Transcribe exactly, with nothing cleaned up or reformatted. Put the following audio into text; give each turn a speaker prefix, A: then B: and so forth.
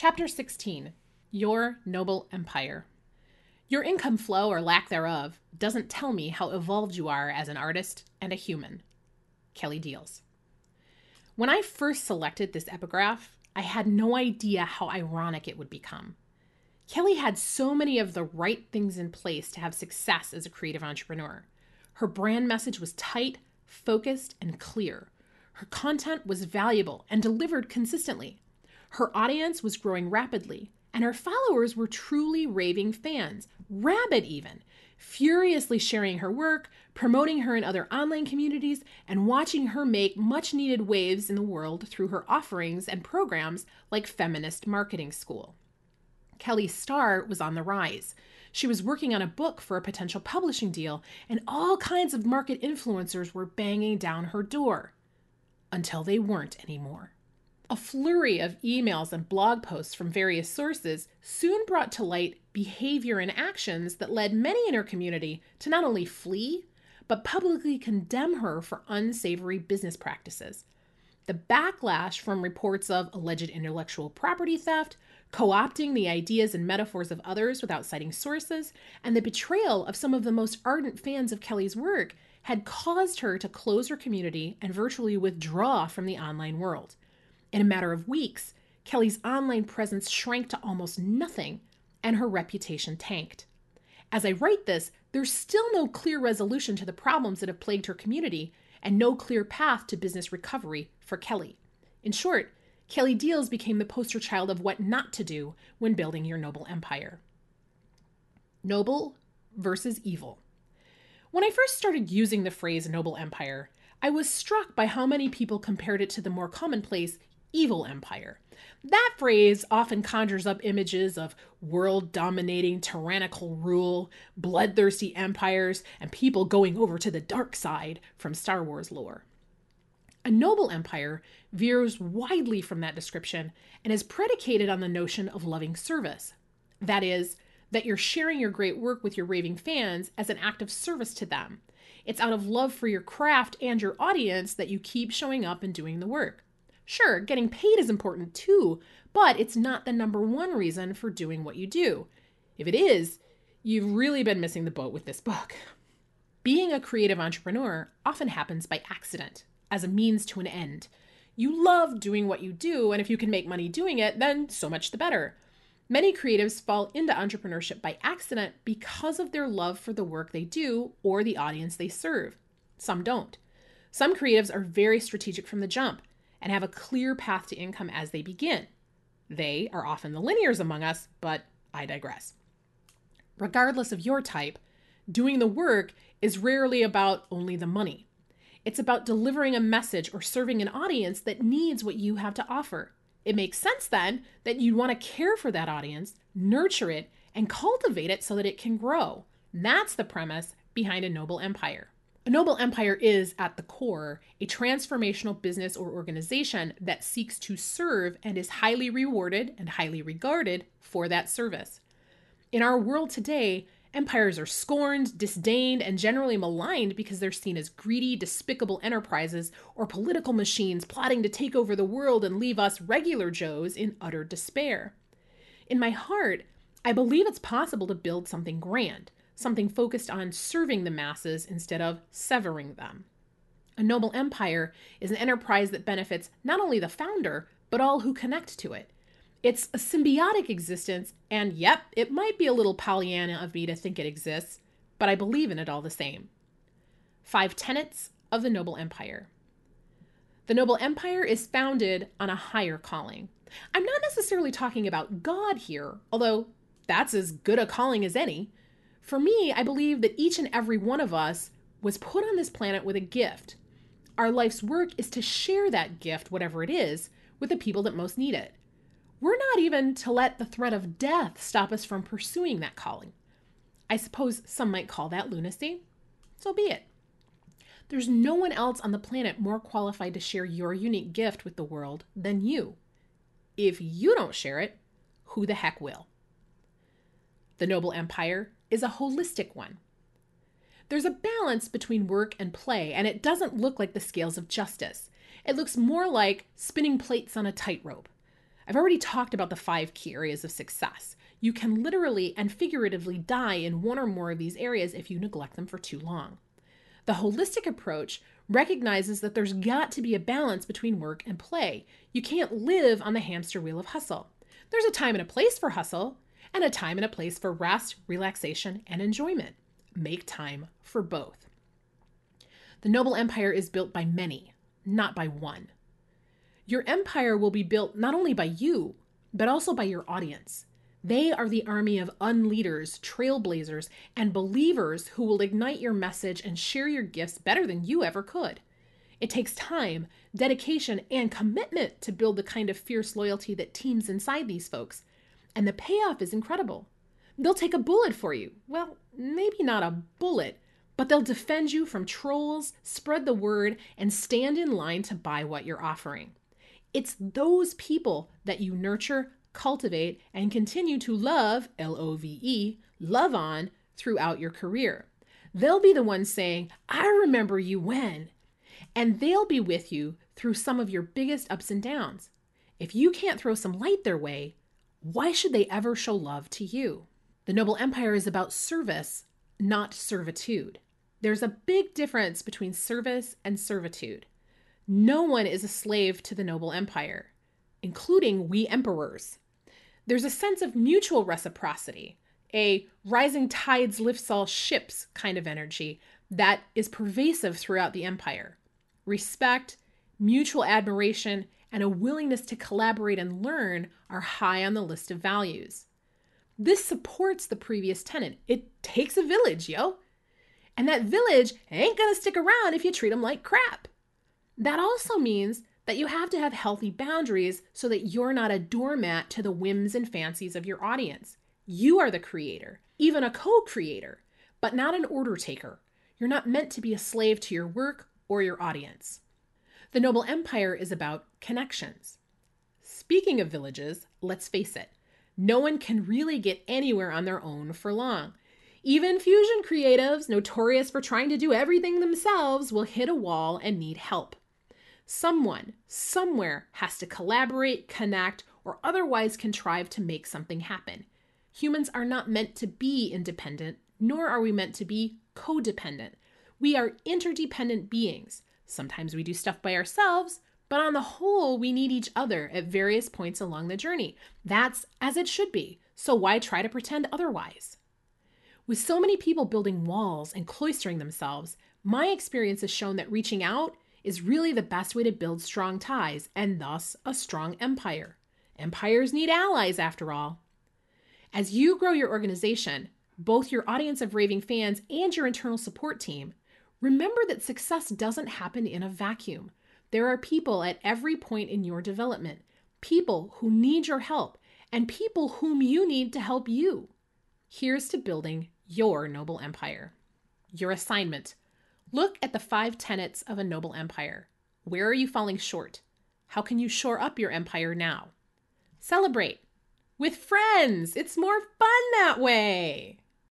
A: Chapter sixteen, Your Noble Empire. Your income flow, or lack thereof, doesn't tell me how evolved you are as an artist and a human. Kelly Deals. When I first selected this epigraph, I had no idea how ironic it would become. Kelly had so many of the right things in place to have success as a creative entrepreneur. Her brand message was tight, focused, and clear. Her content was valuable and delivered consistently. Her audience was growing rapidly, and her followers were truly raving fans, rabid even, furiously sharing her work, promoting her in other online communities, and watching her make much-needed waves in the world through her offerings and programs like Feminist Marketing School. Kelly's star was on the rise. She was working on a book for a potential publishing deal, and all kinds of market influencers were banging down her door. Until they weren't anymore. A flurry of emails and blog posts from various sources soon brought to light behavior and actions that led many in her community to not only flee, but publicly condemn her for unsavory business practices. The backlash from reports of alleged intellectual property theft, co-opting the ideas and metaphors of others without citing sources, and the betrayal of some of the most ardent fans of Kelly's work had caused her to close her community and virtually withdraw from the online world. In a matter of weeks, Kelly's online presence shrank to almost nothing, and her reputation tanked. As I write this, there's still no clear resolution to the problems that have plagued her community, and no clear path to business recovery for Kelly. In short, Kelly Deals became the poster child of what not to do when building your noble empire. Noble versus evil. When I first started using the phrase noble empire, I was struck by how many people compared it to the more commonplace evil empire. That phrase often conjures up images of world-dominating tyrannical rule, bloodthirsty empires, and people going over to the dark side from Star Wars lore. A noble empire veers widely from that description and is predicated on the notion of loving service. That is, that you're sharing your great work with your raving fans as an act of service to them. It's out of love for your craft and your audience that you keep showing up and doing the work. Sure, getting paid is important too, but it's not the number one reason for doing what you do. If it is, you've really been missing the boat with this book. Being a creative entrepreneur often happens by accident, as a means to an end. You love doing what you do, and if you can make money doing it, then so much the better. Many creatives fall into entrepreneurship by accident because of their love for the work they do or the audience they serve. Some don't. Some creatives are very strategic from the jump and have a clear path to income as they begin. They are often the linears among us, but I digress. Regardless of your type, doing the work is rarely about only the money. It's about delivering a message or serving an audience that needs what you have to offer. It makes sense then that you'd want to care for that audience, nurture it, and cultivate it so that it can grow. That's the premise behind a noble empire. A noble empire is, at the core, a transformational business or organization that seeks to serve and is highly rewarded and highly regarded for that service. In our world today, empires are scorned, disdained, and generally maligned because they're seen as greedy, despicable enterprises or political machines plotting to take over the world and leave us regular Joes in utter despair. In my heart, I believe it's possible to build something grand, something focused on serving the masses instead of severing them. A noble empire is an enterprise that benefits not only the founder, but all who connect to it. It's a symbiotic existence, and yep, it might be a little Pollyanna of me to think it exists, but I believe in it all the same. Five tenets of the noble empire. The noble empire is founded on a higher calling. I'm not necessarily talking about God here, although that's as good a calling as any. For me, I believe that each and every one of us was put on this planet with a gift. Our life's work is to share that gift, whatever it is, with the people that most need it. We're not even to let the threat of death stop us from pursuing that calling. I suppose some might call that lunacy. So be it. There's no one else on the planet more qualified to share your unique gift with the world than you. If you don't share it, who the heck will? The noble empire is a holistic one. There's a balance between work and play, and it doesn't look like the scales of justice. It looks more like spinning plates on a tightrope. I've already talked about the five key areas of success. You can literally and figuratively die in one or more of these areas if you neglect them for too long. The holistic approach recognizes that there's got to be a balance between work and play. You can't live on the hamster wheel of hustle. There's a time and a place for hustle, and a time and a place for rest, relaxation, and enjoyment. Make time for both. The noble empire is built by many, not by one. Your empire will be built not only by you, but also by your audience. They are the army of unleaders, trailblazers, and believers who will ignite your message and share your gifts better than you ever could. It takes time, dedication, and commitment to build the kind of fierce loyalty that teems inside these folks. And the payoff is incredible. They'll take a bullet for you. Well, maybe not a bullet, but they'll defend you from trolls, spread the word, and stand in line to buy what you're offering. It's those people that you nurture, cultivate, and continue to love, L O V E, love on throughout your career. They'll be the ones saying, I remember you when, and they'll be with you through some of your biggest ups and downs. If you can't throw some light their way, why should they ever show love to you? The Noble Empire is about service, not servitude. There's a big difference between service and servitude. No one is a slave to the Noble Empire, including we emperors. There's a sense of mutual reciprocity, a rising tides lifts all ships kind of energy that is pervasive throughout the empire. Respect, mutual admiration, and a willingness to collaborate and learn are high on the list of values. This supports the previous tenet. It takes a village, yo. And that village ain't gonna stick around if you treat them like crap. That also means that you have to have healthy boundaries so that you're not a doormat to the whims and fancies of your audience. You are the creator, even a co-creator, but not an order taker. You're not meant to be a slave to your work or your audience. The Noble Empire is about connections. Speaking of villages, let's face it, no one can really get anywhere on their own for long. Even fusion creatives, notorious for trying to do everything themselves, will hit a wall and need help. Someone, somewhere, has to collaborate, connect, or otherwise contrive to make something happen. Humans are not meant to be independent, nor are we meant to be codependent. We are interdependent beings. Sometimes we do stuff by ourselves, but on the whole, we need each other at various points along the journey. That's as it should be, so why try to pretend otherwise? With so many people building walls and cloistering themselves, my experience has shown that reaching out is really the best way to build strong ties and thus a strong empire. Empires need allies, after all. As you grow your organization, both your audience of raving fans and your internal support team, remember that success doesn't happen in a vacuum. There are people at every point in your development, people who need your help, and people whom you need to help you. Here's to building your noble empire. Your assignment. Look at the five tenets of a noble empire. Where are you falling short? How can you shore up your empire now? Celebrate with friends. It's more fun that way.